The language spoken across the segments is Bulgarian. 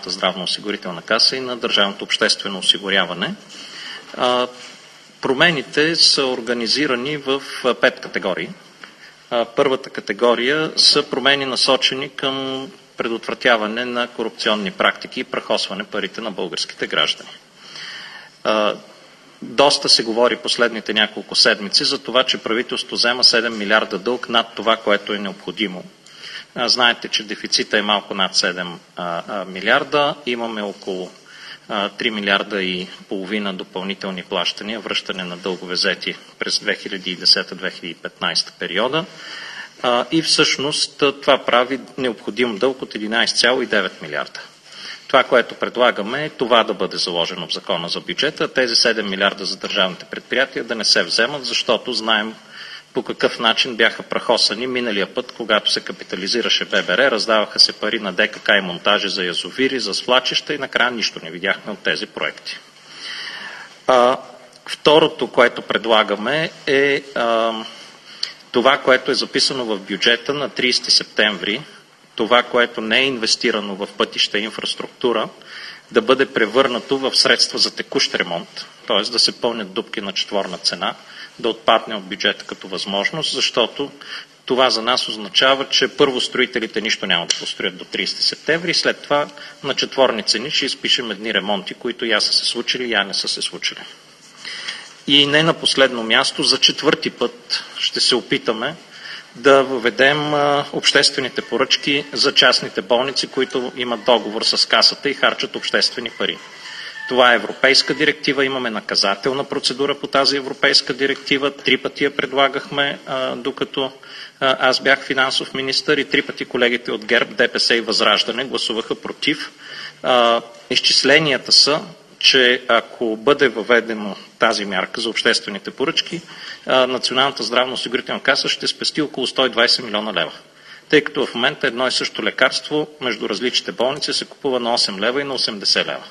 Националната здравноосигурителна каса и на Държавното обществено осигуряване. Промените са организирани в 5 категории. Първата категория са промени насочени към предотвратяване на корупционни практики и прахосване парите на българските граждани. Доста се говори последните няколко седмици за това, че правителството взема 7 милиарда дълг над това, което е необходимо. Знаете, че дефицита е малко над 7 милиарда. Имаме около 3 милиарда и половина допълнителни плащания, връщане на дългове взети през 2010-2015 периода. И всъщност това прави необходим дълг от 11,9 милиарда. Това, което предлагаме, е това да бъде заложено в закона за бюджета, тези 7 милиарда за държавните предприятия да не се вземат, защото знаем по какъв начин бяха прахосани миналия път, когато се капитализираше ББР, раздаваха се пари на ДКК и монтажи за язовири, за свлачища и накрая нищо не видяхме от тези проекти. Второто, което предлагаме е това, което е записано в бюджета на 30 септември, това, което не е инвестирано в пътища и инфраструктура, да бъде превърнато в средства за текущ ремонт, т.е. да се пълнят дупки на четворна цена, да отпадне от бюджета като възможност, защото това за нас означава, че първо строителите нищо няма да построят до 30 септември и след това на четворни цени ще изпишем едни ремонти, които я са се случили, я не са се случили. И не на последно място, за четвърти път ще се опитаме да въведем обществените поръчки за частните болници, които имат договор с касата и харчат обществени пари. Това е европейска директива, имаме наказателна процедура по тази европейска директива. 3 пъти я предлагахме, докато аз бях финансов министър и 3 пъти колегите от ГЕРБ, ДПС и Възраждане гласуваха против. Изчисленията са, че ако бъде въведено тази мярка за обществените поръчки, Националната здравноосигурителна каса ще спести около 120 милиона лева. Тъй като в момента едно и също лекарство между различните болници се купува на 8 лева и на 80 лева.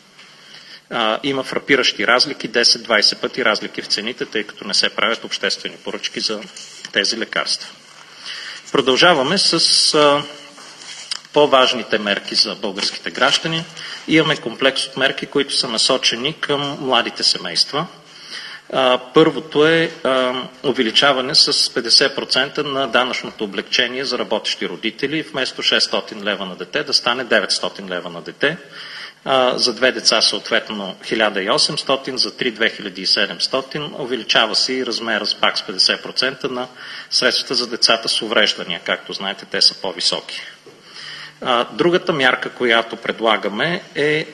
Има фрапиращи разлики, 10-20 пъти разлики в цените, тъй като не се правят обществени поръчки за тези лекарства. Продължаваме с по-важните мерки за българските граждани. Имаме комплекс от мерки, които са насочени към младите семейства. Първото е увеличаване с 50% на данъчното облекчение за работещи родители. Вместо 600 лева на дете да стане 900 лева на дете. За 2 деца съответно 1800, за 3 2700. Увеличава се и размера с пак с 50% на средствата за децата с увреждания. Както знаете, те са по-високи. Другата мярка, която предлагаме е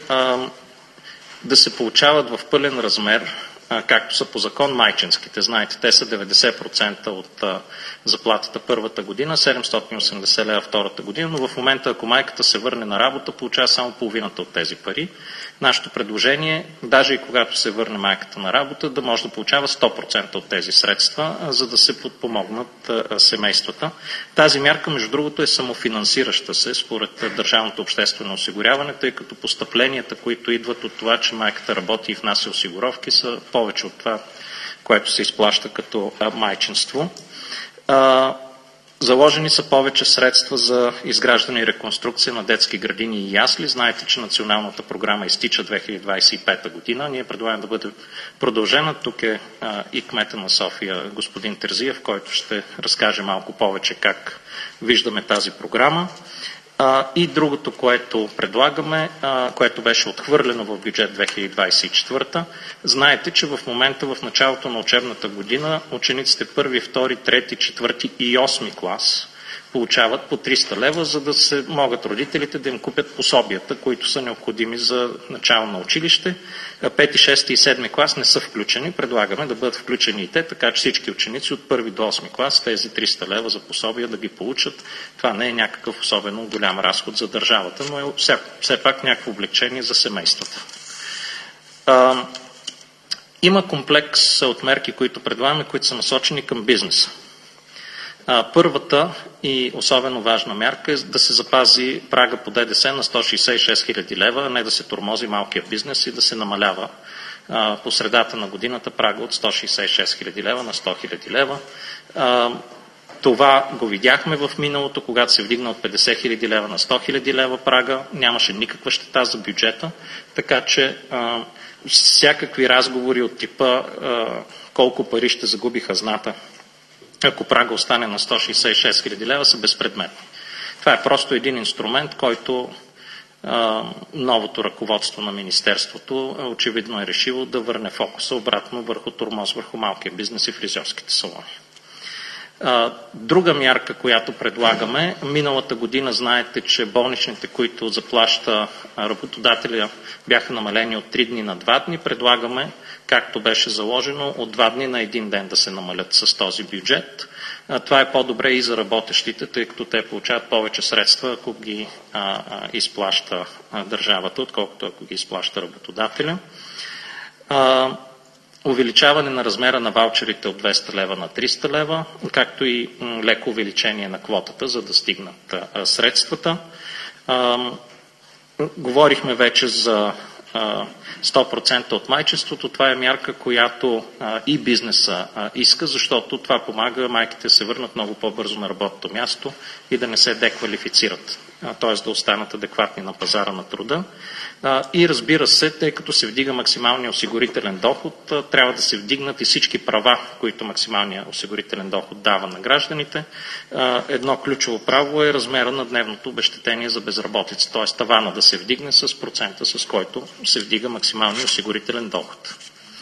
да се получават в пълен размер, както са по закон майчинските. Знаете, те са 90% от заплатата първата година, 780 лева втората година, но в момента, ако майката се върне на работа, получава само половината от тези пари. Нашето предложение, даже и когато се върне майката на работа, да може да получава 100% от тези средства, за да се подпомогнат семействата. Тази мярка, между другото, е самофинансираща се според Държавното обществено осигуряване, тъй като постъпленията, които идват от това, че майката работи и внася осигуровки, са повече от това, което се изплаща като майчинство. Заложени са повече средства за изграждане и реконструкция на детски градини и ясли. Знаете, че националната програма изтича 2025 година. Ние предлагаме да бъде продължена. Тук е и кмета на София, господин Терзиев, който ще разкаже малко повече как виждаме тази програма. И другото, което предлагаме, което беше отхвърлено в бюджет 2024, знаете, че в момента в началото на учебната година учениците 1, 2, 3, 4 и 8 клас получават по 300 лева, за да се могат родителите да им купят пособията, които са необходими за начало на училище. 5, 6 и 7 клас не са включени. Предлагаме да бъдат включени и те, така че всички ученици от 1 до 8 клас тези 300 лева за пособия да ги получат. Това не е някакъв особено голям разход за държавата, но е все пак някакво облегчение за семействата. Има комплекс от мерки, които предлагаме, които са насочени към бизнеса. Първата и особено важна мярка е да се запази прага по ДДС на 166 хиляди лева, а не да се тормози малкия бизнес и да се намалява по средата на годината прага от 166 хиляди лева на 100 хиляди лева. Това го видяхме в миналото, когато се вдигна от 50 000 лева на 100 000 лева прага, нямаше никаква щета за бюджета, така че всякакви разговори от типа колко пари ще загуби хазната, ако прага остане на 166 000 лева, са безпредметни. Това е просто един инструмент, който новото ръководство на Министерството очевидно е решило да върне фокуса обратно върху тормоз, върху малкия бизнес и фризьорските салони. Друга мярка, която предлагаме, миналата година знаете, че болничните, които заплаща работодателя, бяха намалени от 3 дни на 2 дни. Предлагаме, както беше заложено, от 2 дни на 1 ден да се намалят с този бюджет. Това е по-добре и за работещите, тъй като те получават повече средства, ако ги изплаща държавата, отколкото ако ги изплаща работодателя. Увеличаване на размера на ваучерите от 200 лева на 300 лева, както и леко увеличение на квотата, за да стигнат средствата. Говорихме вече за 100% от майчеството. Това е мярка, която и бизнеса иска, защото това помага майките да се върнат много по-бързо на работното място и да не се деквалифицират, т.е. да останат адекватни на пазара на труда. И разбира се, тъй като се вдига максималния осигурителен доход, трябва да се вдигнат и всички права, които максималният осигурителен доход дава на гражданите. Едно ключово право е размера на дневното обезщетение за безработица, т.е. тавана да се вдигне с процента, с който се вдига максималния осигурителен доход.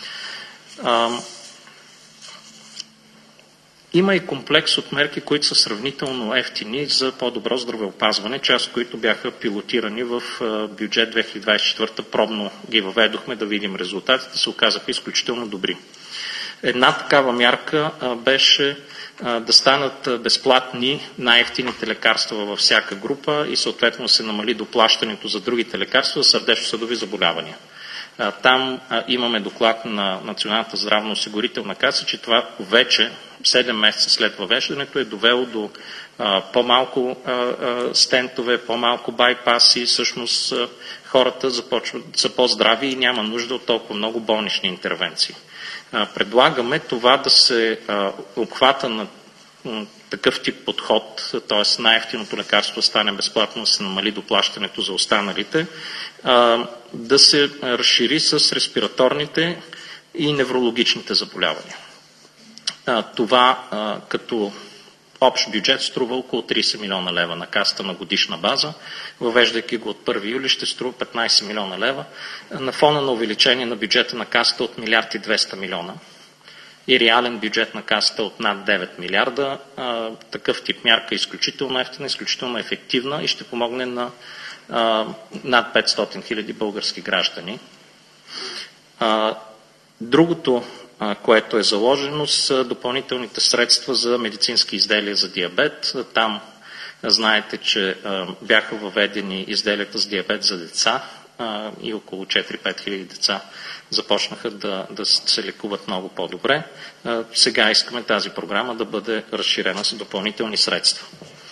Има и комплекс от мерки, които са сравнително евтини за по-добро здравеопазване, част от които бяха пилотирани в бюджет 2024. Пробно ги въведохме да видим резултатите, се оказаха изключително добри. Една такава мярка беше да станат безплатни най-евтините лекарства във всяка група и съответно се намали доплащането за другите лекарства за сърдечно-съдови заболявания. Там имаме доклад на Националната здравноосигурителна каса, че това вече 7 месеца след въвеждането е довело до по-малко стентове, по-малко байпаси, всъщност хората са по-здрави и няма нужда от толкова много болнични интервенции. Предлагаме това да се обхвата на такъв тип подход, т.е. най-евтиното лекарство стане безплатно, да се намали доплащането за останалите, да се разшири с респираторните и неврологичните заболявания. Това като общ бюджет струва около 30 милиона лева на касата на годишна база. Въвеждайки го от 1 юли ще струва 15 милиона лева на фона на увеличение на бюджета на касата от 1 200 милиона и реален бюджет на касата от над 9 милиарда. Такъв тип мярка е изключително ефтина, изключително ефективна и ще помогне на над 500 хиляди български граждани. Другото, което е заложено, са допълнителните средства за медицински изделия за диабет. Там знаете, че бяха въведени изделията за диабет за деца и около 4-5 хиляди деца започнаха да се лекуват много по-добре. Сега искаме тази програма да бъде разширена с допълнителни средства.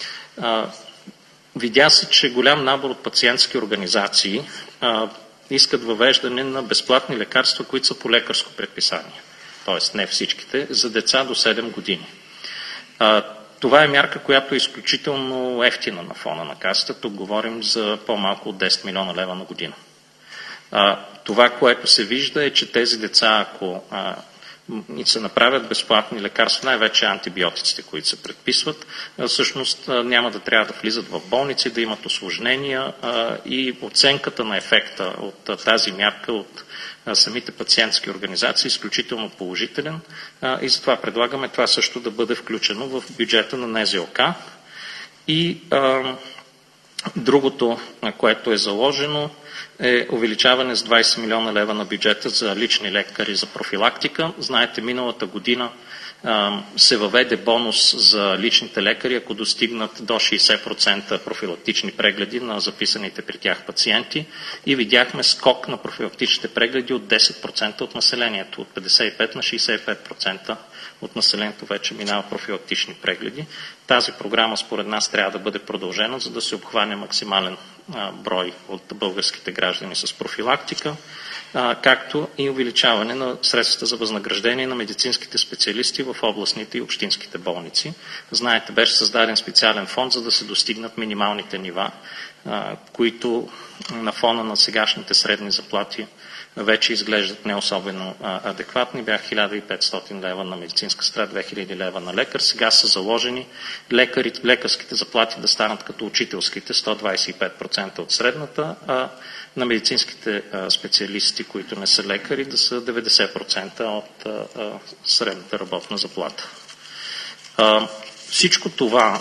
Видя се, че голям набор от пациентски организации искат въвеждане на безплатни лекарства, които са по лекарско предписание. Т.е. не всичките, за деца до 7 години. Това е мярка, която е изключително ефтина на фона на касата. Тук говорим за по-малко от 10 милиона лева на година. Това, което се вижда е, че тези деца, ако се направят безплатни лекарства, най-вече антибиотиците, които се предписват, всъщност няма да трябва да влизат в болници, да имат усложнения и оценката на ефекта от тази мярка от самите пациентски организации е изключително положителен и затова предлагаме това също да бъде включено в бюджета на НЗОК. И другото, което е заложено, е увеличаване с 20 милиона лева на бюджета за лични лекари за профилактика. Знаете, миналата година се въведе бонус за личните лекари, ако достигнат до 60% профилактични прегледи на записаните при тях пациенти и видяхме скок на профилактичните прегледи от 10% от населението, от 55 на 65% от населението вече минава профилактични прегледи. Тази програма според нас трябва да бъде продължена, за да се обхване максимален брой от българските граждани с профилактика. както и увеличаване на средствата за възнаграждение на медицинските специалисти в областните и общинските болници. Знаете, беше създаден специален фонд, за да се достигнат минималните нива, които на фона на сегашните средни заплати вече изглеждат не особено адекватни. Бях 1500 лева на медицинска сестра, 2000 лева на лекар. Сега са заложени лекарските заплати да станат като учителските, 125% от средната, а на медицинските специалисти, които не са лекари, да са 90% от средната работна заплата. Всичко това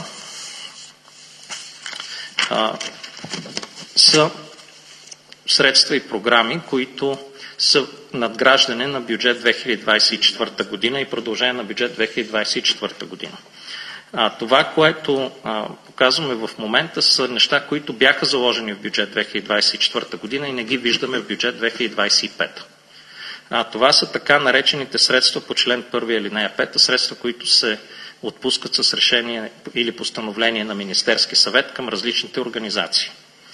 са средства и програми, които са надграждане на бюджет 2024 година и продължение на бюджет 2024 година. Това, което показваме в момента, са неща, които бяха заложени в бюджет 2024 година и не ги виждаме в бюджет 2025. Това са така наречените средства по член 1 алинея 5, средства, които се отпускат с решение или постановление на Министерски съвет към различните организации.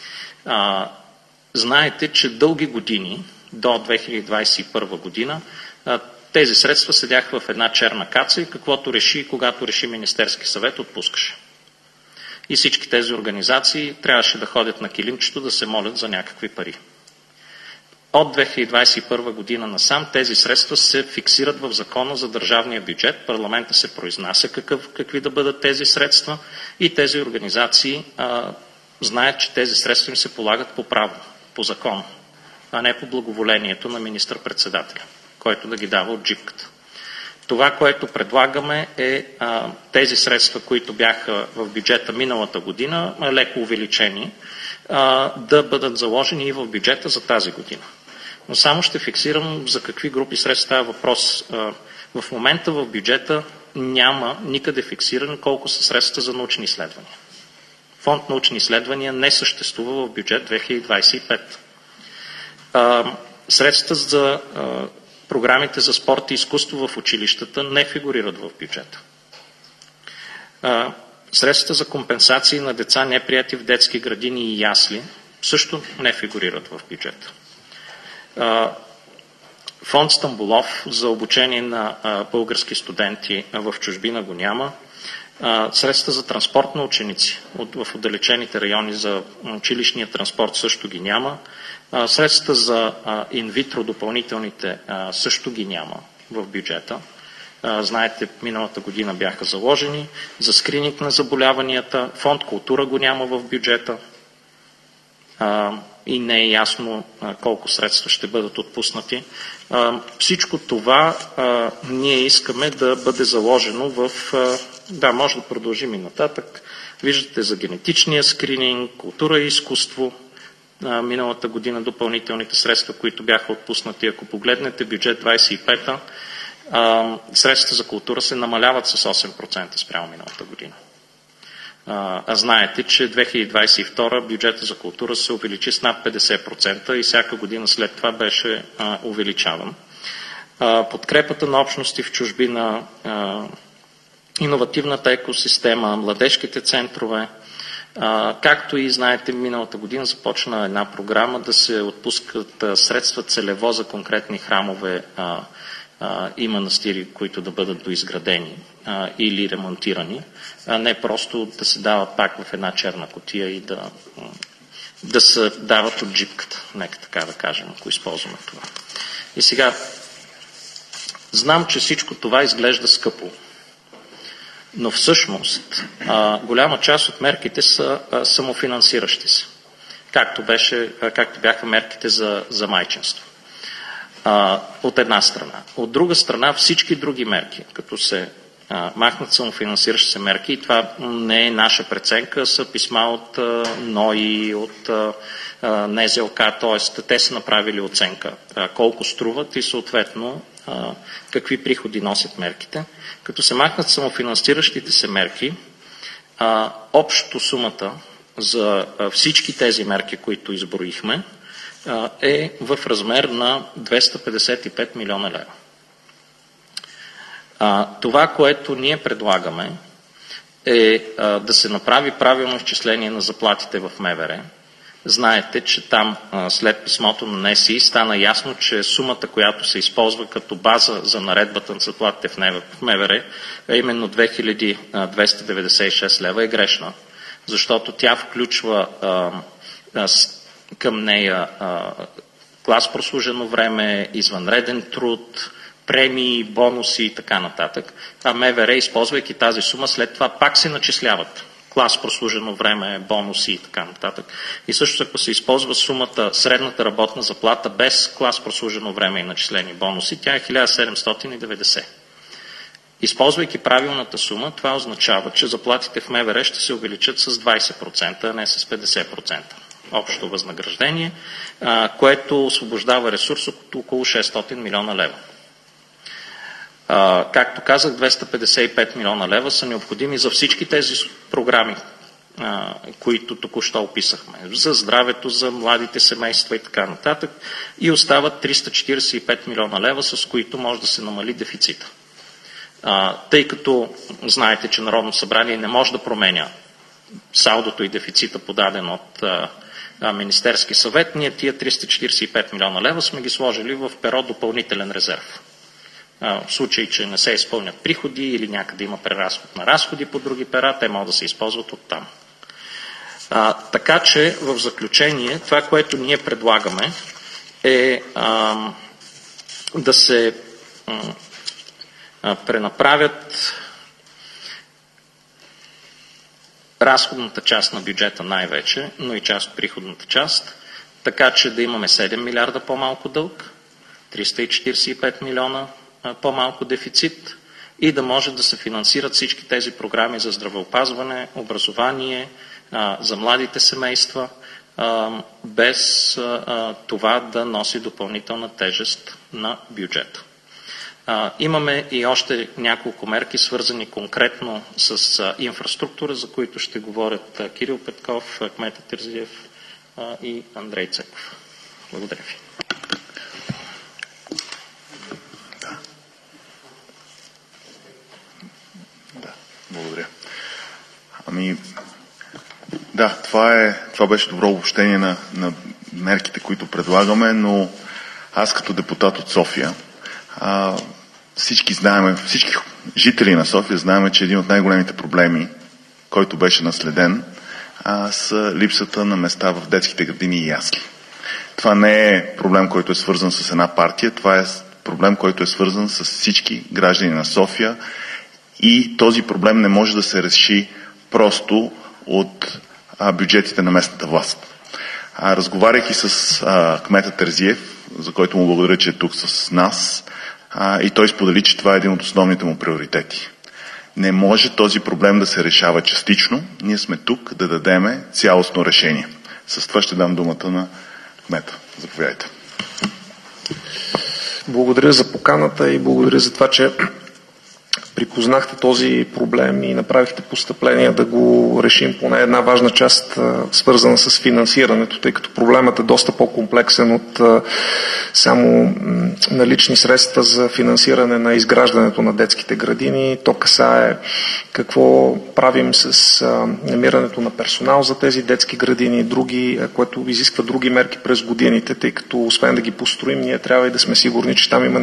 Знаете, че дълги години, до 2021 година, тези средства седяха в една черна каца и каквото реши и когато реши Министерски съвет, отпускаше. И всички тези организации трябваше да ходят на килимчето да се молят за някакви пари. От 2021 година насам тези средства се фиксират в Закона за държавния бюджет. Парламента се произнася какви да бъдат тези средства и тези организации знаят, че тези средства им се полагат по право, по закон, а не по благоволението на министър-председателя, който да ги дава от джипката. Това, което предлагаме е тези средства, които бяха в бюджета миналата година, леко увеличени, да бъдат заложени и в бюджета за тази година. Но само ще фиксирам за какви групи средства става въпрос. В момента в бюджета няма никъде фиксирано колко са средства за научни изследвания. Фонд научни изследвания не съществува в бюджет 2025. Средства за програмите за спорт и изкуство в училищата не фигурират в бюджета. Средства за компенсации на деца, неприяти в детски градини и ясли, също не фигурират в бюджета. Фонд Стамболов за обучение на български студенти в чужбина го няма. Средства за транспорт на ученици в отдалечените райони за училищния транспорт също ги няма. Средства за инвитро допълнителните също ги няма в бюджета. Знаете, миналата година бяха заложени. За скрининг на заболяванията, фонд култура го няма в бюджета. И не е ясно колко средства ще бъдат отпуснати. Всичко това ние искаме да бъде заложено в... Да, може да продължим и нататък. Виждате за генетичния скрининг, култура и изкуство. Миналата година допълнителните средства, които бяха отпуснати. Ако погледнете бюджет 25-та, средства за култура се намаляват с 8% спрямо миналата година. Знаете, че 2022 бюджета за култура се увеличи с над 50% и всяка година след това беше увеличаван. Подкрепата на общности в чужбина, иновативната екосистема, младежките центрове, както и знаете, миналата година започна една програма да се отпускат средства целево за конкретни храмове и манастири, които да бъдат доизградени или ремонтирани, а не просто да се дават пак в една черна кутия и да се дават от джипката, нека така да кажем, ако използваме това. И сега, знам, че всичко това изглежда скъпо, но всъщност голяма част от мерките са самофинансиращи се, както бяха мерките за майчинство. От една страна. От друга страна, всички други мерки, като се махнат самофинансиращи се мерки, и това не е наша преценка, са писма от НОИ, от НЗОК, т.е. те са направили оценка колко струват и съответно какви приходи носят мерките. Като се махнат самофинансиращите се мерки, общо сумата за всички тези мерки, които изброихме, е в размер на 255 милиона лева. Това, което ние предлагаме, е да се направи правилно изчисление на заплатите в МВР, Знаете, че там след писмото на НСИ стана ясно, че сумата, която се използва като база за наредбата на заплатите в МВР, а именно 2296 лева, е грешна, защото тя включва към нея клас прослужено време, извънреден труд, премии, бонуси и така нататък. А МВР, използвайки тази сума, след това пак се начисляват клас прослужено време, бонуси и така нататък. И също ако се използва сумата, средната работна заплата без клас прослужено време и начислени бонуси, тя е 1790. Използвайки правилната сума, това означава, че заплатите в МВР ще се увеличат с 20%, а не с 50%. Общо възнаграждение, което освобождава ресурс от около 600 милиона лева. Както казах, 255 милиона лева са необходими за всички тези програми, които току-що описахме. За здравето, за младите семейства и така нататък. И остават 345 милиона лева, с които може да се намали дефицита. Тъй като знаете, че Народно събрание не може да променя салдото и дефицита, подаден от Министерски съвет, ние тия 345 милиона лева сме ги сложили в перо допълнителен резерв. В случай, че не се изпълнят приходи или някъде има преразход на разходи по други пера, те могат да се използват оттам. Така че, в заключение, това, което ние предлагаме е да се пренаправят разходната част на бюджета най-вече, но и част от приходната част, така че да имаме 7 милиарда по-малко дълг, 345 милиона по-малко дефицит и да може да се финансират всички тези програми за здравеопазване, образование, за младите семейства, без това да носи допълнителна тежест на бюджета. Имаме и още няколко мерки, свързани конкретно с инфраструктура, за които ще говорят Кирил Петков, Кмета Терзиев и Андрей Цеков. Благодаря ви. Благодаря. Това беше добро обобщение на мерките, които предлагаме, но аз като депутат от София, всички жители на София знаем, че един от най-големите проблеми, който беше наследен, с липсата на места в детските градини и ясли. Това не е проблем, който е свързан с една партия, това е проблем, който е свързан с всички граждани на София и този проблем не може да се реши просто от бюджетите на местната власт. Разговаряйки с кмета Терзиев, за който му благодаря, че е тук с нас, и той сподели, че това е един от основните му приоритети. Не може този проблем да се решава частично. Ние сме тук да дадеме цялостно решение. С това ще дам думата на кмета. Заповядайте. Благодаря за поканата и благодаря за това, че припознахте този проблем и направихте постъпление да го решим поне една важна част, свързана с финансирането, тъй като проблемът е доста по-комплексен от само налични средства за финансиране на изграждането на детските градини. То касае какво правим с намирането на персонал за тези детски градини, други, което изисква други мерки през годините, тъй като освен да ги построим, ние трябва и да сме сигурни, че там има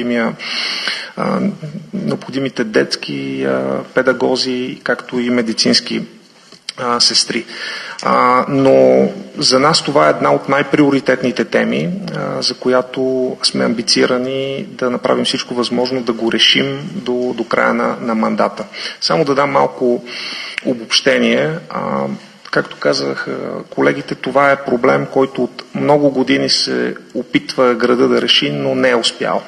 необходимите детски педагози, както и медицински сестри. Но за нас това е една от най-приоритетните теми, за която сме амбицирани да направим всичко възможно да го решим до края на мандата. Само да дам малко обобщение. Както казах колегите, това е проблем, който от много години се опитва града да реши, но не е успял.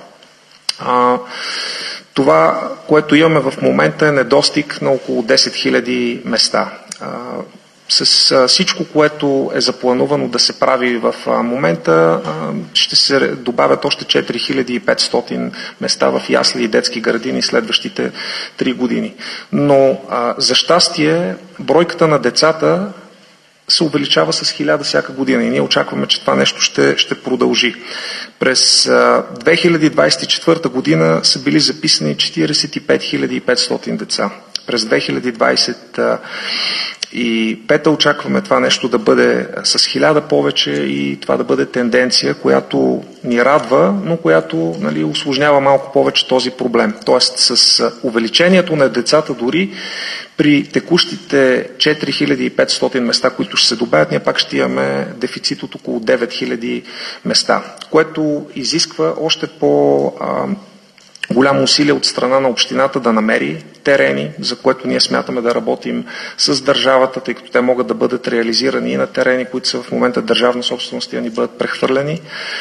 Това, което имаме в момента, е недостиг на около 10 000 места. С всичко, което е запланувано да се прави в момента, ще се добавят още 4500 места в ясли и детски градини следващите 3 години. Но за щастие, бройката на децата се увеличава с 1000 всяка година и ние очакваме, че това нещо ще продължи. През 2024 година са били записани 45 500 деца. През 2025 И пета очакваме това нещо да бъде с 1000 повече и това да бъде тенденция, която ни радва, но която усложнява малко повече този проблем. Тоест с увеличението на децата дори при текущите 4500 места, които ще се добавят, ние пак ще имаме дефицит от около 9000 места, което изисква още голямо усилие от страна на общината да намери терени, за което ние смятаме да работим с държавата, тъй като те могат да бъдат реализирани и на терени, които са в момента държавна собственост и да ни бъдат прехвърлени,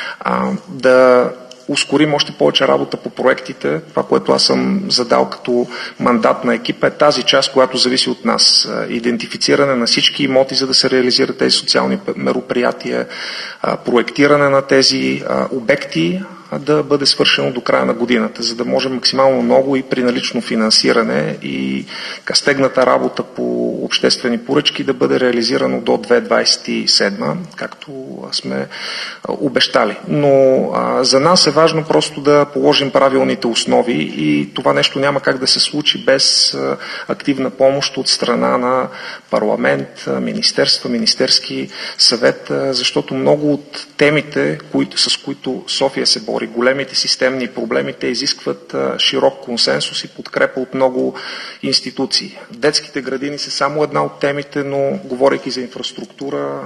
да ускорим още повече работа по проектите. Това, което аз съм задал като мандат на екипа, е тази част, която зависи от нас. Идентифициране на всички имоти, за да се реализират тези социални мероприятия, проектиране на тези обекти, да бъде свършено до края на годината, за да може максимално много и при налично финансиране и стегната работа по обществени поръчки да бъде реализирано до 2027, както сме обещали. Но за нас е важно просто да положим правилните основи и това нещо няма как да се случи без активна помощ от страна на парламент, министерства, Министерски съвет, защото много от темите, с които София се бори, големите системни проблеми, те изискват широк консенсус и подкрепа от много институции. Детските градини са само една от темите, но говорейки за инфраструктура,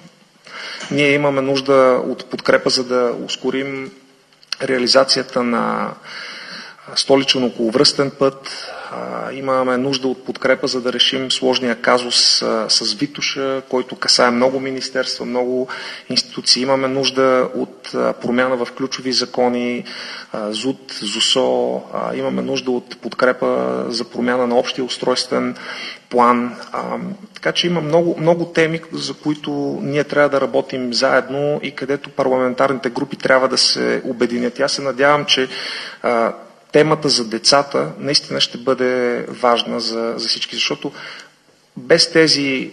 ние имаме нужда от подкрепа, за да ускорим реализацията на столичен околовръстен път. Имаме нужда от подкрепа, за да решим сложния казус с Витоша, който касае много министерства, много институции. Имаме нужда от промяна в ключови закони, ЗУД, ЗУСО. Имаме нужда от подкрепа за промяна на общия устройствен план. Така че има много теми, за които ние трябва да работим заедно и където парламентарните групи трябва да се обединят. Аз се надявам, че темата за децата наистина ще бъде важна за всички, защото без тези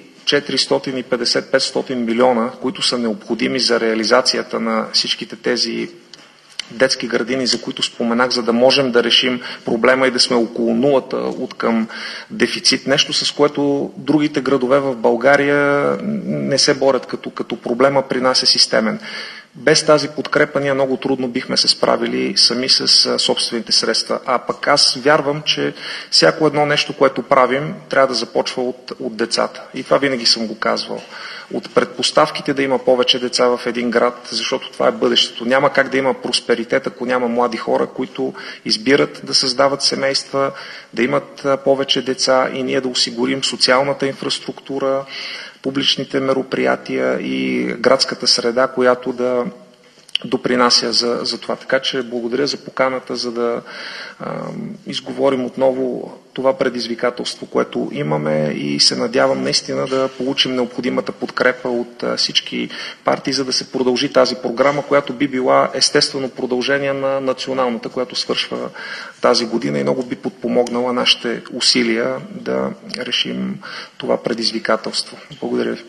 450-500 милиона, които са необходими за реализацията на всичките тези детски градини, за които споменах, за да можем да решим проблема и да сме около нулата от към дефицит. Нещо, с което другите градове в България не се борят, като проблема при нас е системен. Без тази подкрепа ние много трудно бихме се справили сами с собствените средства. А пък аз вярвам, че всяко едно нещо, което правим, трябва да започва от децата. И това винаги съм го казвал. От предпоставките да има повече деца в един град, защото това е бъдещето. Няма как да има просперитет, ако няма млади хора, които избират да създават семейства, да имат повече деца и ние да осигурим социалната инфраструктура, публичните мероприятия и градската среда, която да допринася за това. Така че благодаря за поканата, за да изговорим отново това предизвикателство, което имаме и се надявам наистина да получим необходимата подкрепа от всички партии, за да се продължи тази програма, която би била естествено продължение на националната, която свършва тази година и много би подпомогнала нашите усилия да решим това предизвикателство. Благодаря ви.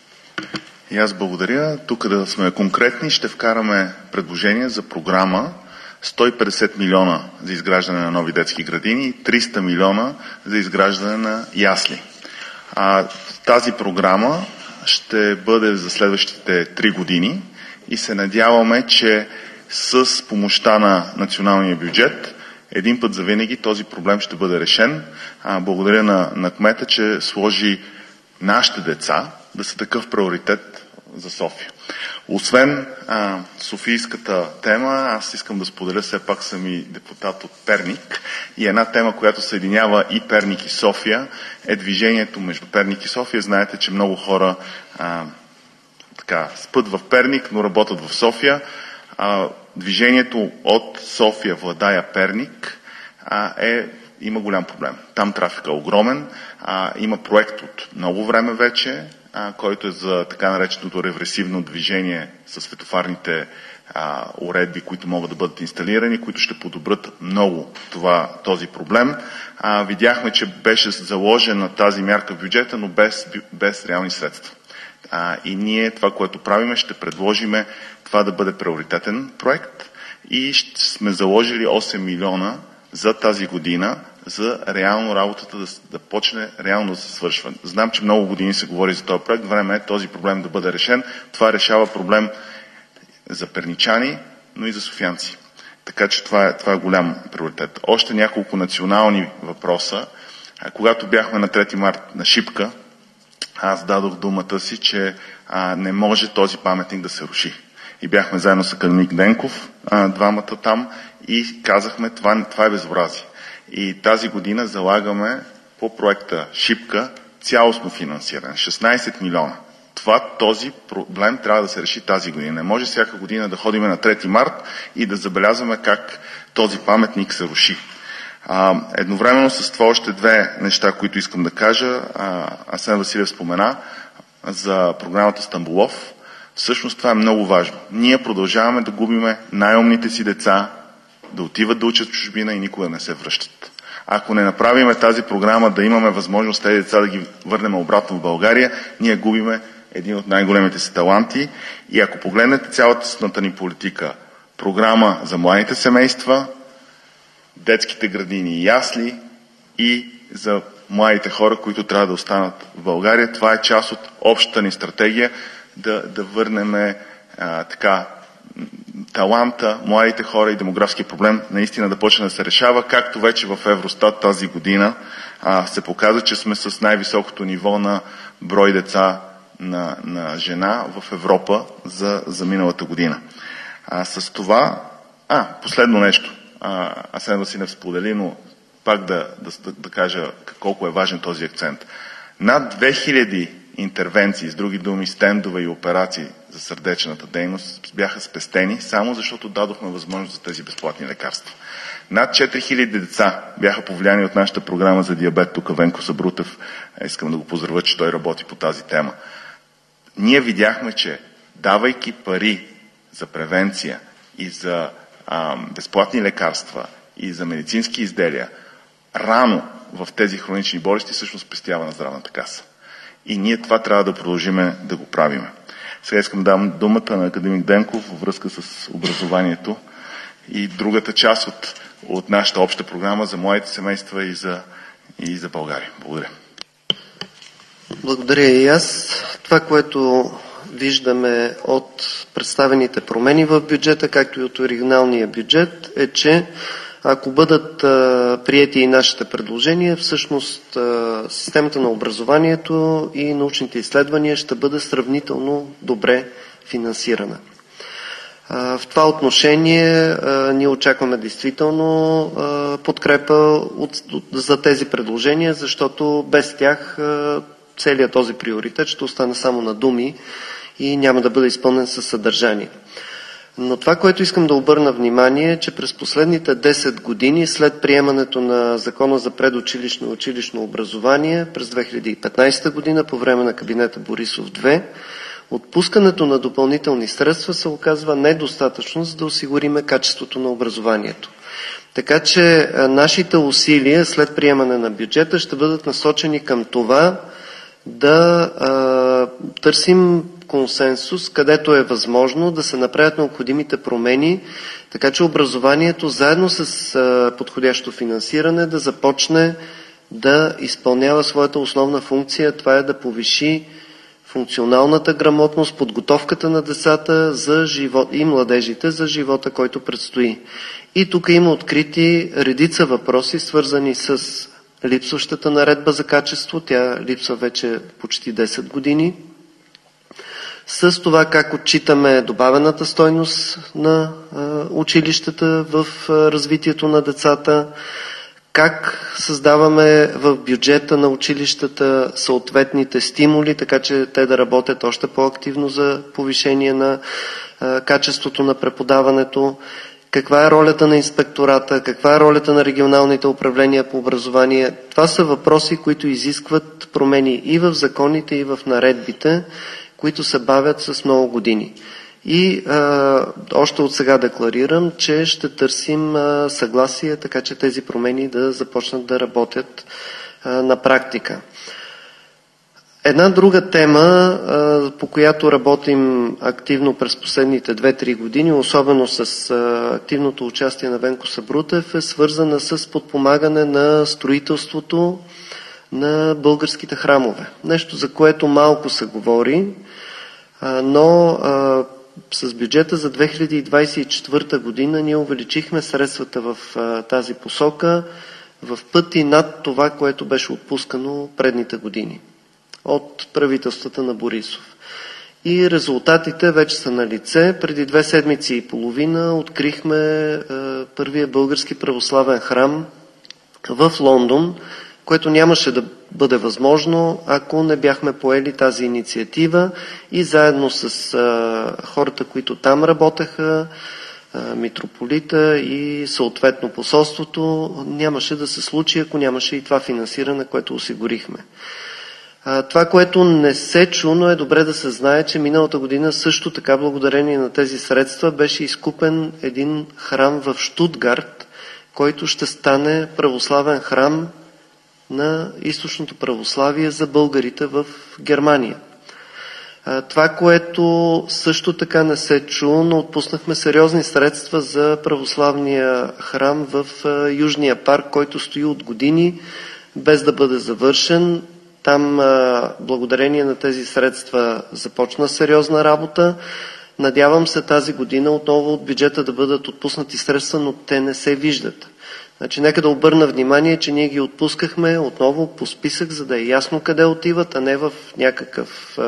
И аз благодаря. Тук да сме конкретни, ще вкараме предложение за програма 150 милиона за изграждане на нови детски градини и 300 милиона за изграждане на ясли. Тази програма ще бъде за следващите 3 години и се надяваме, че с помощта на националния бюджет един път завинаги този проблем ще бъде решен. Благодаря на кмета, че сложи нашите деца да са такъв приоритет за София. Освен софийската тема, аз искам да споделя, все пак съм и депутат от Перник и една тема, която съединява и Перник и София, е движението между Перник и София. Знаете, че много хора спът в Перник, но работят в София. Движението от София, Владая, Перник има голям проблем. Там трафика е огромен. Има проект от много време вече, който е за така нареченото ревресивно движение с светофарните уредби, които могат да бъдат инсталирани, които ще подобрят много този проблем. Видяхме, че беше заложена тази мярка в бюджета, но без реални средства. И ние това, което правиме, ще предложиме това да бъде приоритетен проект и сме заложили 8 милиона за тази година за реално работата да почне реално да се свършва. Знам, че много години се говори за този проект. Време е този проблем да бъде решен. Това решава проблем за перничани, но и за софиянци. Така че това е голям приоритет. Още няколко национални въпроса. Когато бяхме на 3 март на Шипка, аз дадох думата си, че не може този паметник да се руши. И бяхме заедно с академик Денков, двамата там, и казахме, това е безобразие. И тази година залагаме по проекта Шипка цялостно финансиране, 16 милиона. Този проблем трябва да се реши тази година. Не може всяка година да ходим на 3 март и да забелязваме как този паметник се руши. Едновременно с това още две неща, които искам да кажа. Асен Василев спомена за програмата Стамболов. Всъщност това е много важно. Ние продължаваме да губиме най-умните си деца, да отиват да учат в чужбина и никога не се връщат. Ако не направиме тази програма да имаме възможност тези деца да ги върнем обратно в България, ние губиме един от най-големите си таланти. И ако погледнете цялата ни политика, програма за младите семейства, детските градини и ясли и за младите хора, които трябва да останат в България, това е част от общата ни стратегия да върнем таланта, младите хора и демографския проблем наистина да почне да се решава, както вече в Евростат тази година се показва, че сме с най-високото ниво на брой деца на жена в Европа за миналата година. С това, последно нещо. Асен Василев сподели, но пак да кажа колко е важен този акцент. Над 2000 интервенции, с други думи, стендове и операции за сърдечната дейност бяха спестени, само защото дадохме възможност за тези безплатни лекарства. Над 4000 деца бяха повлияни от нашата програма за диабет. Тук Венко Сабрутев, искам да го поздравя, че той работи по тази тема. Ние видяхме, че давайки пари за превенция и за безплатни лекарства и за медицински изделия, рано в тези хронични болести всъщност спестява на здравната каса. И ние това трябва да продължиме да го правиме. Сега искам да дам думата на академик Денков във връзка с образованието и другата част от нашата обща програма за младите семейства и за България. Благодаря. Благодаря и аз. Това, което виждаме от представените промени в бюджета, както и от оригиналния бюджет, е, че ако бъдат приети и нашите предложения, всъщност системата на образованието и научните изследвания ще бъде сравнително добре финансирана. В това отношение ние очакваме действително подкрепа за тези предложения, защото без тях целият този приоритет ще остане само на думи и няма да бъде изпълнен със съдържание. Но това, което искам да обърна внимание, е, че през последните 10 години след приемането на Закона за предучилищно и училищно образование през 2015 година по време на кабинета Борисов 2, отпускането на допълнителни средства се оказва недостатъчно, за да осигуриме качеството на образованието. Така че нашите усилия след приемане на бюджета ще бъдат насочени към това да търсим консенсус, където е възможно да се направят необходимите промени, така че образованието заедно с подходящо финансиране да започне да изпълнява своята основна функция. Това е да повиши функционалната грамотност, подготовката на децата за живот и младежите за живота, който предстои. И тук има открити редица въпроси, свързани с липсващата наредба за качество. Тя липсва вече почти 10 години. С това как отчитаме добавената стойност на училищата в развитието на децата, как създаваме в бюджета на училищата съответните стимули, така че те да работят още по-активно за повишение на качеството на преподаването, каква е ролята на инспектората, каква е ролята на регионалните управления по образование. Това са въпроси, които изискват промени и в законите, и в наредбите, които се бавят с много години. И още от сега декларирам, че ще търсим съгласие, така че тези промени да започнат да работят на практика. Една друга тема, по която работим активно през последните 2-3 години, особено с активното участие на Венко Сабрутев, е свързана с подпомагане на строителството на българските храмове. Нещо, за което малко се говори, но с бюджета за 2024 година ние увеличихме средствата в тази посока в пъти над това, което беше отпускано предните години от правителствата на Борисов. И резултатите вече са на лице. Преди 2 седмици и половина открихме първия български православен храм в Лондон, което нямаше да бъде възможно, ако не бяхме поели тази инициатива и заедно с хората, които там работеха, митрополита и съответно посолството, нямаше да се случи, ако нямаше и това финансиране, което осигурихме. Това, което не се чу, но е добре да се знае, че миналата година също така, благодарение на тези средства, беше изкупен един храм в Щутгарт, който ще стане православен храм на източното православие за българите в Германия. Това, което също така не се чу, но отпуснахме сериозни средства за православния храм в Южния парк, който стои от години без да бъде завършен. Там, благодарение на тези средства, започна сериозна работа. Надявам се тази година отново от бюджета да бъдат отпуснати средства, но те не се виждат. Значи, нека да обърна внимание, че ние ги отпускахме отново по списък, за да е ясно къде отиват, а не в някакъв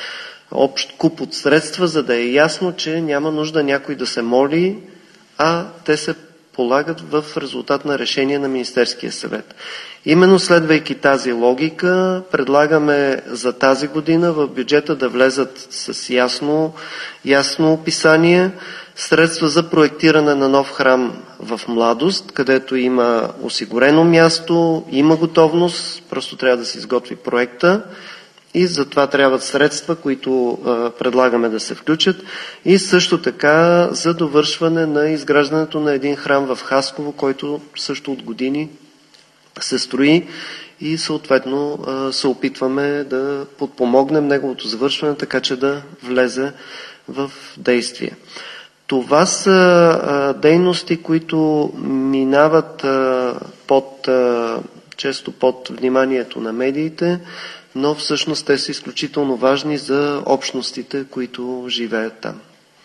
общ куп от средства, за да е ясно, че няма нужда някой да се моли, а те се полагат в резултат на решение на Министерския съвет. Именно следвайки тази логика, предлагаме за тази година в бюджета да влезат с ясно описание средства за проектиране на нов храм в Младост, където има осигурено място, има готовност, просто трябва да се изготви проекта и за това трябват средства, които предлагаме да се включат. И също така за довършване на изграждането на един храм в Хасково, който също от години се строи и съответно се опитваме да подпомогнем неговото завършване, така че да влезе в действие. Това са дейности, които минават често под вниманието на медиите, но всъщност те са изключително важни за общностите, които живеят там.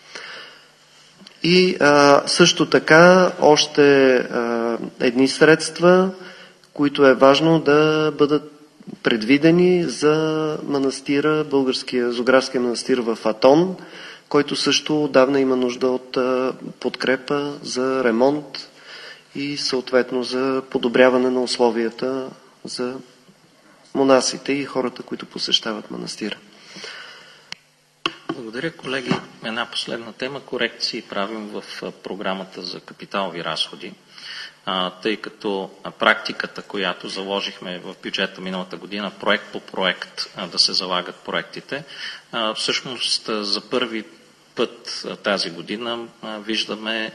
И също така още едни средства, които е важно да бъдат предвидени за манастира, българския зографския манастир в Атон, който също отдавна има нужда от подкрепа за ремонт и съответно за подобряване на условията за монасите и хората, които посещават манастира. Благодаря, колеги. Една последна тема. Корекции правим в програмата за капиталови разходи, тъй като практиката, която заложихме в бюджета миналата година, проект по проект да се залагат проектите, всъщност за първи път тази година виждаме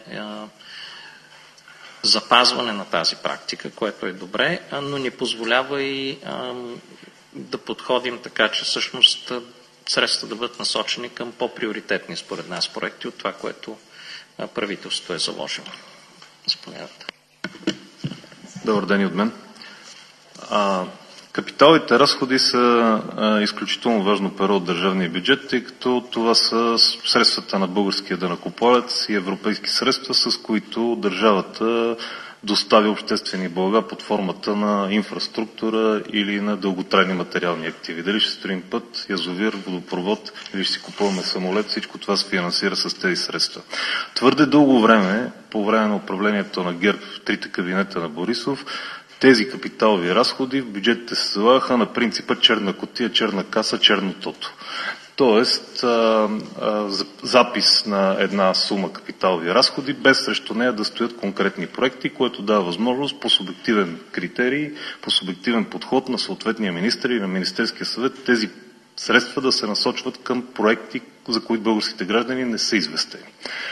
запазване на тази практика, което е добре, но ни позволява и да подходим така, че всъщност средства да бъдат насочени към по-приоритетни според нас проекти от това, което правителството е заложило. Заповядайте. Добър ден и от мен. Капиталовите разходи са изключително важно перо от държавния бюджет, тъй като това са средствата на българския данъкоплатец и европейски средства, с които държавата доставя обществени блага под формата на инфраструктура или на дълготрайни материални активи. Дали ще строим път, язовир, водопровод или ще си купуваме самолет, всичко това се финансира с тези средства. Твърде дълго време, по време на управлението на ГЕРБ в трите кабинета на Борисов, тези капиталови разходи в бюджетите се залагаха на принципа черна кутия, черна каса, черно тото. Тоест, запис на една сума капиталови разходи, без срещу нея да стоят конкретни проекти, което дава възможност по субективен критерий, по субективен подход на съответния министър и на Министерския съвет тези средства да се насочват към проекти, за които българските граждани не са известени.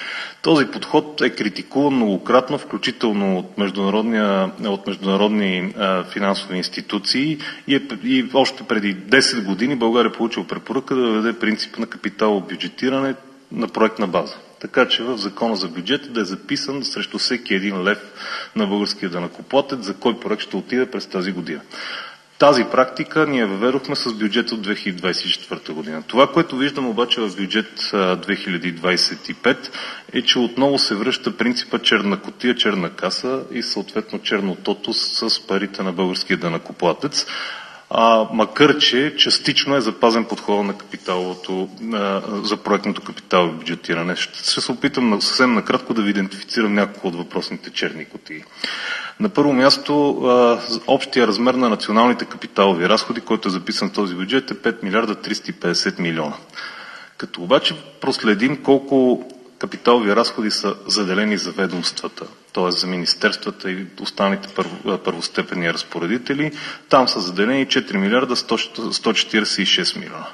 Този подход е критикуван многократно, включително от международни финансови институции и още преди 10 години България е получила препоръка да въведе принцип на капиталово бюджетиране на проектна база. Така че в Закона за бюджета да е записан срещу всеки един лев на българския данъкоплатец за кой проект ще отиде през тази година. Тази практика ние въведохме с бюджет от 2024 година. Това, което виждам обаче в бюджет 2025 е, че отново се връща принципа черна кутия, черна каса и съответно черно тото с парите на българския данъкоплатец. Макар че частично е запазен подхода на капиталовото, за проектното капиталово бюджетиране. Ще се опитам съвсем накратко да ви идентифицирам няколко от въпросните черни кутии. На първо място, общия размер на националните капиталови разходи, който е записан в този бюджет, е 5 милиарда 350 милиона. Като обаче проследим колко капиталови разходи са заделени за ведомствата, т.е. за министерствата и останалите първостепенни разпоредители, там са заделени 4 милиарда 146 милиона.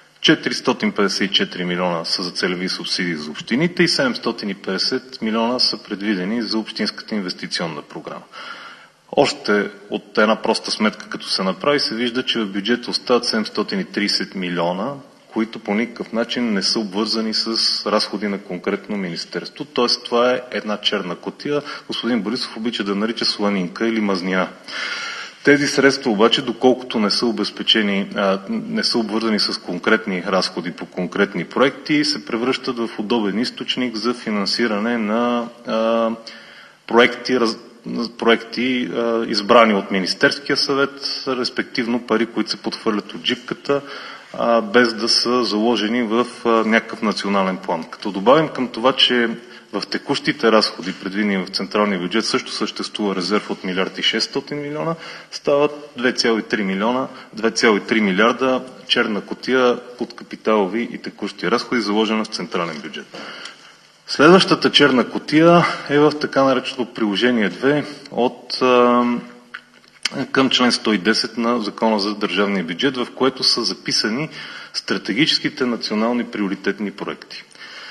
454 милиона са за целеви субсидии за общините и 750 милиона са предвидени за общинската инвестиционна програма. Още от една проста сметка, като се направи, се вижда, че в бюджета остават 730 милиона, които по никакъв начин не са обвързани с разходи на конкретно министерство. Тоест, това е една черна кутия. Господин Борисов обича да нарича сланинка или мазнина. Тези средства обаче, доколкото не са обезпечени, не са обвързани с конкретни разходи по конкретни проекти, се превръщат в удобен източник за финансиране на проекти, избрани от Министерския съвет, респективно пари, които се подхвърлят от джипката, без да са заложени в някакъв национален план. Като добавим към това, че в текущите разходи, предвидени в централния бюджет, също съществува резерв от 1 милиард и 600 милиона, стават 2,3 милиарда черна кутия под капиталови и текущи разходи, заложена в централен бюджет. Следващата черна кутия е в така нареченото приложение 2 към член 110 на Закона за държавния бюджет, в което са записани стратегическите национални приоритетни проекти.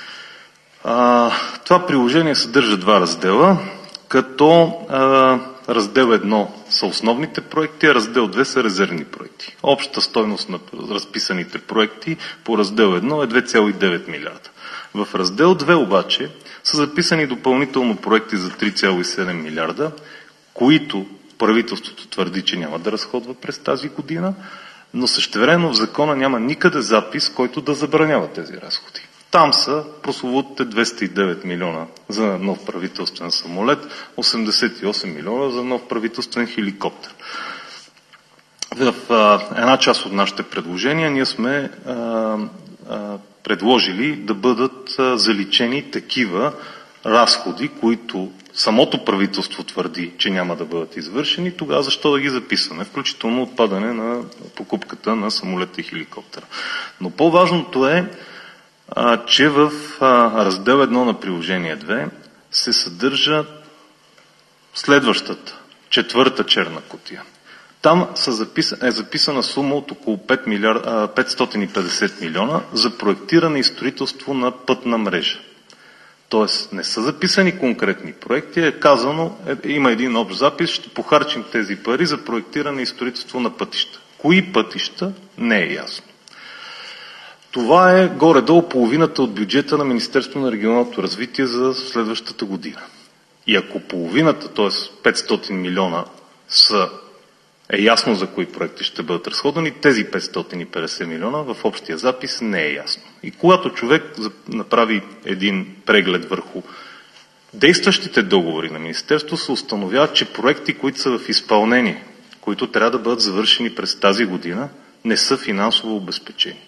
Това приложение съдържа два раздела, като раздел 1 са основните проекти, а раздел 2 са резервни проекти. Общата стойност на разписаните проекти по раздел 1 е 2,9 милиарда. В раздел 2 обаче са записани допълнително проекти за 3,7 милиарда, които правителството твърди, че няма да разходва през тази година, но същевременно в закона няма никъде запис, който да забранява тези разходи. Там са прословутите 209 милиона за нов правителствен самолет, 88 милиона за нов правителствен хеликоптер. В една част от нашите предложения ние сме предложили да бъдат заличени такива разходи, които самото правителство твърди, че няма да бъдат извършени, тогава защо да ги записваме, включително отпадане на покупката на самолета и хеликоптера. Но по-важното е, че в раздел 1 на приложение 2 се съдържа следващата, четвърта черна кутия. Там е записана сума от около 550 милиона за проектиране и строителство на пътна мрежа. Тоест не са записани конкретни проекти, е казано, има един общ запис, ще похарчим тези пари за проектиране и строителство на пътища. Кои пътища? Не е ясно. Това е горе-долу половината от бюджета на Министерството на регионалното развитие за следващата година. И ако половината, т.е. 500 милиона е ясно за кои проекти ще бъдат разходени, тези 550 милиона в общия запис не е ясно. И когато човек направи един преглед върху действащите договори на Министерството, се установява, че проекти, които са в изпълнение, които трябва да бъдат завършени през тази година, не са финансово обезпечени.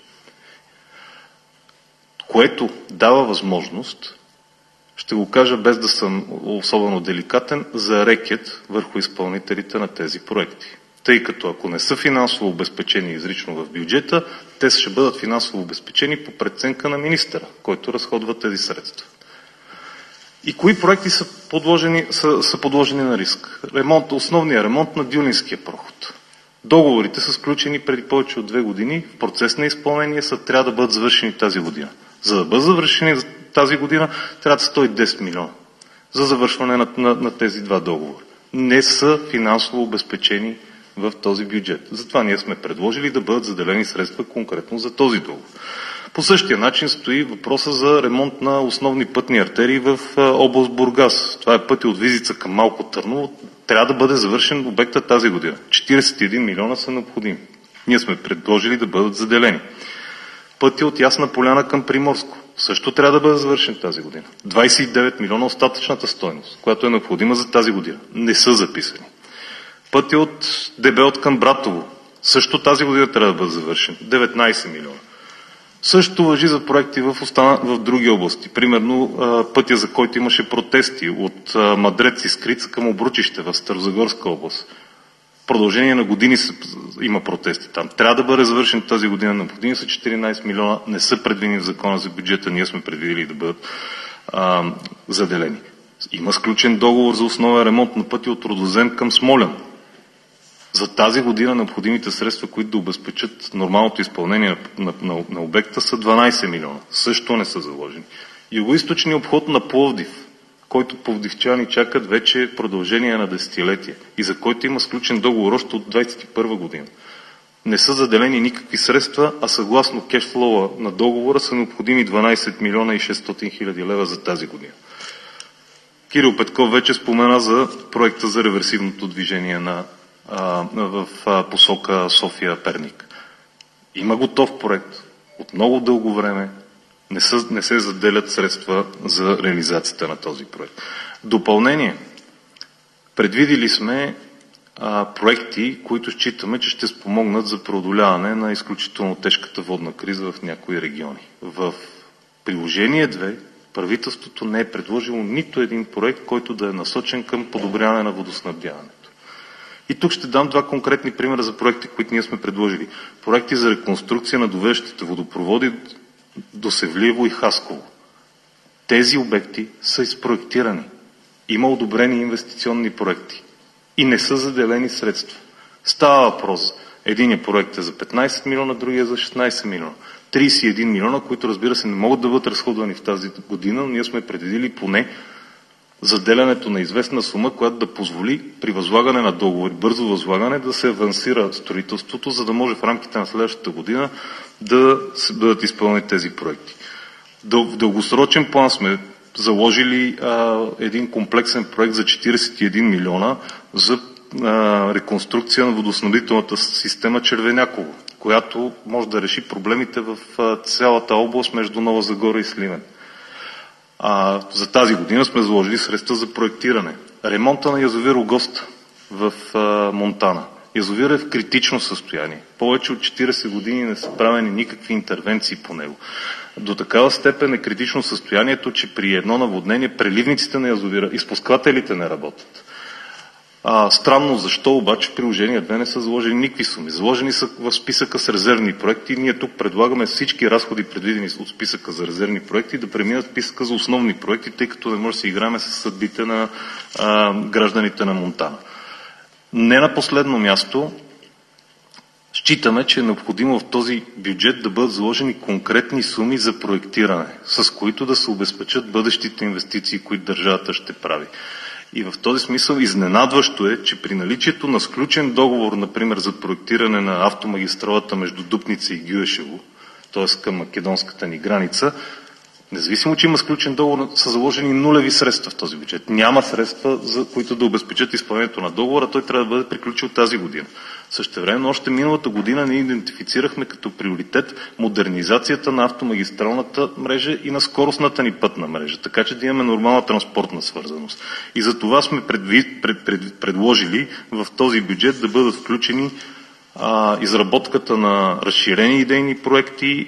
Което дава възможност, ще го кажа без да съм особено деликатен, за рекет върху изпълнителите на тези проекти. Тъй като ако не са финансово обезпечени изрично в бюджета, те ще бъдат финансово обезпечени по преценка на министъра, който разходва тези средства. И кои проекти са подложени на риск? Основният ремонт на Дюлинския проход. Договорите са сключени преди повече от 2 години, в процес на изпълнение трябва да бъдат завършени тази година. За да бъдат завършени тази година, трябва да 110 милиона за завършване на тези два договора. Не са финансово обезпечени в този бюджет. Затова ние сме предложили да бъдат заделени средства конкретно за този договор. По същия начин стои въпроса за ремонт на основни пътни артерии в област Бургас. Това е пътя от Визица към Малко Търново. Трябва да бъде завършен обекта тази година. 41 милиона са необходими. Ние сме предложили да бъдат заделени. Пътя от Ясна поляна към Приморско също трябва да бъде завършен тази година. 29 милиона остатъчната стойност, която е необходима за тази година. Не са записани. Пътя от Дебелт към Братово също тази година трябва да бъде завършен. 19 милиона. Също важи за проекти в други области. Примерно пътя, за който имаше протести от Мадрец и Скриц към Обручище в Старозагорска област. В продължение на години има протести там. Трябва да бъде завършен тази година. Необходими са 14 милиона. Не са предвидени в закона за бюджета. Ние сме предвидили да бъдат заделени. Има сключен договор за основен ремонт на пътя от Родозем към Смолян. За тази година необходимите средства, които да обезпечат нормалното изпълнение на обекта, са 12 милиона. Също не са заложени. Югоизточният обход на Пловдив, който пловдивчани чакат вече продължение на десетилетия и за който има сключен договор още от 2021 година. Не са заделени никакви средства, а съгласно кешфлоа на договора са необходими 12 милиона и 600 хиляди лева за тази година. Кирил Петков вече спомена за проекта за реверсивното движение в посока София-Перник. Има готов проект. От много дълго време не се заделят средства за реализацията на този проект. Допълнение. Предвидили сме проекти, които считаме, че ще спомогнат за преодоляване на изключително тежката водна криза в някои региони. В приложение 2 правителството не е предложило нито един проект, който да е насочен към подобряване на водоснабдяването. И тук ще дам два конкретни примера за проекти, които ние сме предложили. Проекти за реконструкция на довеждащите водопроводи до Севлиево и Хасково. Тези обекти са изпроектирани. Има одобрени инвестиционни проекти. И не са заделени средства. Става въпрос. Единият проект е за 15 милиона, другия за 16 милиона. 31 милиона, които разбира се не могат да бъдат разходвани в тази година, но ние сме предвидили поне заделянето на известна сума, която да позволи при възлагане на договори, бързо възлагане, да се авансира строителството, за да може в рамките на следващата година да бъдат изпълнени тези проекти. В дългосрочен план сме заложили един комплексен проект за 41 милиона за реконструкция на водоснабдителната система Червеняково, която може да реши проблемите в цялата област между Нова Загора и Сливен. За тази година сме заложили средства за проектиране. Ремонта на язовир Огоста в Монтана. Язовир е в критично състояние. Повече от 40 години не са правени никакви интервенции по него. До такава степен е критично състоянието, че при едно наводнение преливниците на язовира, изпускателите не работят. Странно защо обаче в приложение 2 не са заложени никакви суми. Заложени са в списъка с резервни проекти. Ние тук предлагаме всички разходи, предвидени от списъка за резервни проекти, да преминат в списъка за основни проекти, тъй като не може да се играем с съдбите на гражданите на Монтана. Не на последно място, считаме, че е необходимо в този бюджет да бъдат заложени конкретни суми за проектиране, с които да се обезпечат бъдещите инвестиции, които държавата ще прави. И в този смисъл изненадващо е, че при наличието на сключен договор, например, за проектиране на автомагистралата между Дупница и Гюешево, т.е. към македонската ни граница, независимо, че има сключен договор, са заложени нулеви средства в този бюджет. Няма средства, за които да обезпечат изпълнението на договора, той трябва да бъде приключил тази година. Същевременно, още миналата година ние идентифицирахме като приоритет модернизацията на автомагистралната мрежа и на скоростната ни пътна мрежа, така че да имаме нормална транспортна свързаност. И за това сме предложили в този бюджет да бъдат включени изработката на разширени идейни проекти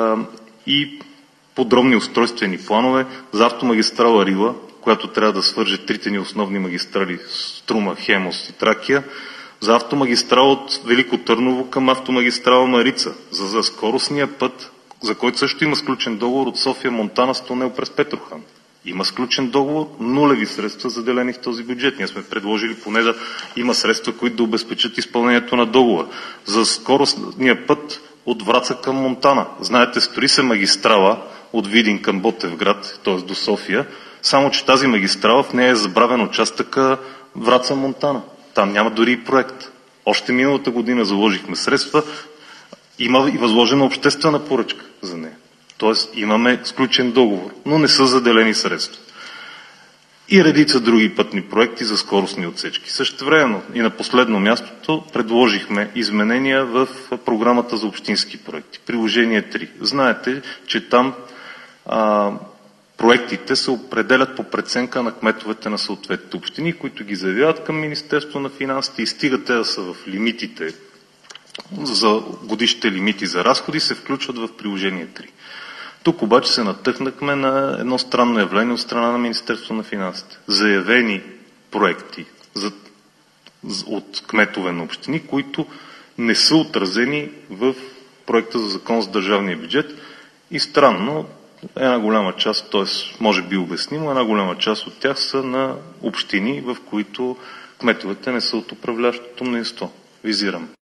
и подробни устройствени планове за автомагистрала Рила, която трябва да свърже трите ни основни магистрали Струма, Хемос и Тракия, за автомагистрала от Велико Търново към автомагистрала Марица, за скоростния път, за който също има сключен договор от София Монтана с тунел през Петрохан. Има сключен договор, нулеви средства заделени в този бюджет. Ние сме предложили поне да има средства, които да обезпечат изпълнението на договора. За скоростния път от Враца към Монтана. Знаете, строи се магистрала от Видин към Ботевград, т.е. до София, само че тази магистрала, в нея е забравен участъка Враца-Монтана. Там няма дори и проект. Още миналата година заложихме средства, има и възложена обществена поръчка за нея. Тоест имаме сключен договор, но не са заделени средства. И редица други пътни проекти за скоростни отсечки. Същевременно и на последно мястото предложихме изменения в програмата за общински проекти. Приложение 3. Знаете, че там проектите се определят по преценка на кметовете на съответните общини, които ги заявяват към Министерство на финансите и стигат те да са в лимитите, за годишните лимити за разходи, се включват в приложение 3. Тук обаче се натъкнахме на едно странно явление от страна на Министерство на финансите. Заявени проекти от кметове на общини, които не са отразени в проекта за закон за държавния бюджет и странно, една голяма част, т.е. може би обяснимо, една голяма част от тях са на общини, в които кметовете не са от управляващото мнозинство. Визирам